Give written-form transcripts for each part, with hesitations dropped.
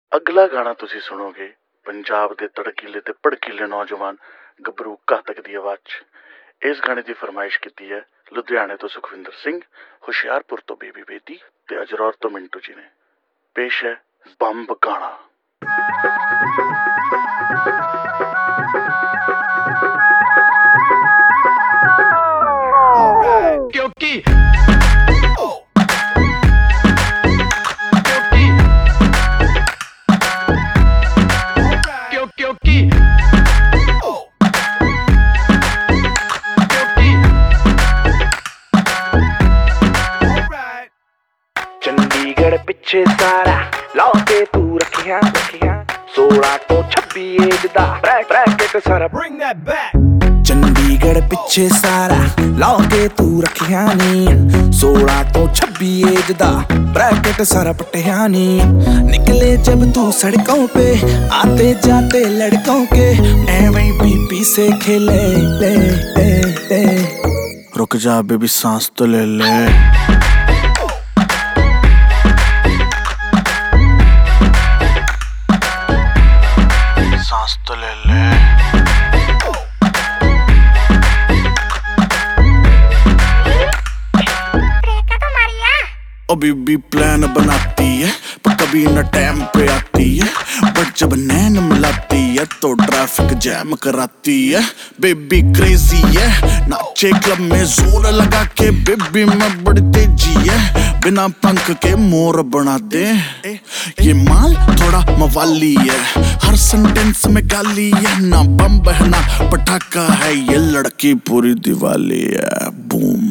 ਅਗਲਾ ਗਾਣਾ ਤੁਸੀਂ ਸੁਣੋਗੇ ਪੰਜਾਬ ਦੇ ਤੜਕੀਲੇ ਤੇ ਭੜਕੀਲੇ ਨੌਜਵਾਨ ਗੱਭਰੂ ਘਾਤਕ ਦੀ ਆਵਾਜ਼ 'ਚ। ਇਸ ਗਾਣੇ ਦੀ ਫਰਮਾਇਸ਼ ਕੀਤੀ ਹੈ ਲੁਧਿਆਣੇ ਤੋਂ ਸੁਖਵਿੰਦਰ ਸਿੰਘ, ਹੁਸ਼ਿਆਰਪੁਰ ਤੋਂ ਬੇਬੀ ਬੇਦੀ ਤੇ ਅਜਰੌਰ ਤੋਂ ਮਿੰਟੂ ਜੀ ਨੇ। ਪੇਸ਼ ਹੈ ਬੰਬ ਗਾਣਾ। ਕਿਉਂਕਿ ਚੰਡੀਗੜ੍ਹ ਪਿੱਛੇ ਸਾਰਾ ਲਾ ਕੇ ਤੂੰ ਰੱਖਿਆ 16 ਤੋਂ 26 ਏਜ ਦਾ ਬ੍ਰੈਕਟ ਸਾਰਾ bring that back। ਚੰਡੀਗੜ੍ਹ ਪਿੱਛੇ ਸਾਰਾ ਲਾ ਕੇ ਤੂੰ ਰੱਖਿਆ ਨੀ 16 ਤੋਂ 26 ਏਜ ਦਾ ब्रैकेट सारा पटिया नी। निकले जब तू सड़कों पे आते जाते लड़कों के ऐਵੇਂ बीपी से खेले ले ले ले। रुक जा बेबी सांस तो ले ले। सांस तो ले ले। अभी भी प्लान बनाती है पर कभी न टाइम पे आती है, बट जब नैन मिलाती है तो ट्रैफिक जैम कराती है। बेबी क्रेजी है नाचे क्लब में जोर लगा के, बेबी में बड़ी तेजी है बिना पंख के मोर बना दे। ये माल थोड़ा मवाली है हर सेंटेंस में गाली है, ना बम बहना पटाखा है ये लड़की पूरी दिवाली है। बूम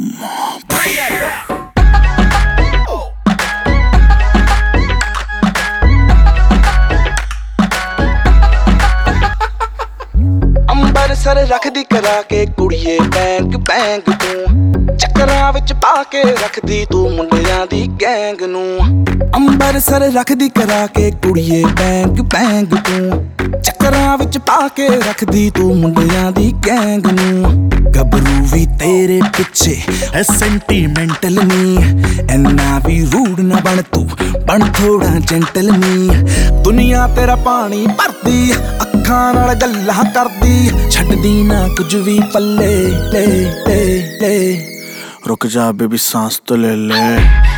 ਅੰਬਰਸਰ ਰੱਖਦੀ ਕਰਾ ਕੇ ਕੁੜੀਏ ਬੈਂਕ ਬੈਂਕ ਤੂੰ, ਚੱਕਰਾਂ ਵਿੱਚ ਪਾ ਕੇ ਰੱਖਦੀ ਤੂੰ ਮੁੰਡਿਆਂ ਦੀ ਗੈਂਗ ਨੂੰ। ਅੰਬਰਸਰ ਰੱਖਦੀ ਕਰਾ ਕੇ ਕੁੜੀਏ ਬੈਂਕ ਬੈਂਕ ਤੂੰ, ਚੱਕਰਾਂ ਵਿੱਚ ਪਾ ਕੇ ਰੱਖਦੀ ਤੂੰ ਮੁੰਡਿਆਂ ਦੀ ਗੈਂਗ ਨੂੰ। ਗੱਭਰੂ ਵੀ ਤੇਰੇ ਪਿੱਛੇ ਐ ਸੈਂਟੀਮੈਂਟਲ ਨੀ, ਐਨਾ ਵੀ ਰੂਡ ਨਾ ਬਣ ਤੂੰ ਬਣ ਥੋੜਾ ਜੈਂਟਲ ਨੀ। ਦੁਨੀਆ ਤੇਰਾ ਪਾਣੀ ਭਰਦੀ ਅੱਖਾਂ ਨਾਲ ਗੱਲਾਂ ਕਰਦੀ, ਛੱਡਦੀ ਨਾ ਕੁਝ ਵੀ ਪੱਲੇ ਲੈ ਲੈ ਲੈ। रुक जा बेबी सांस तो ले ले।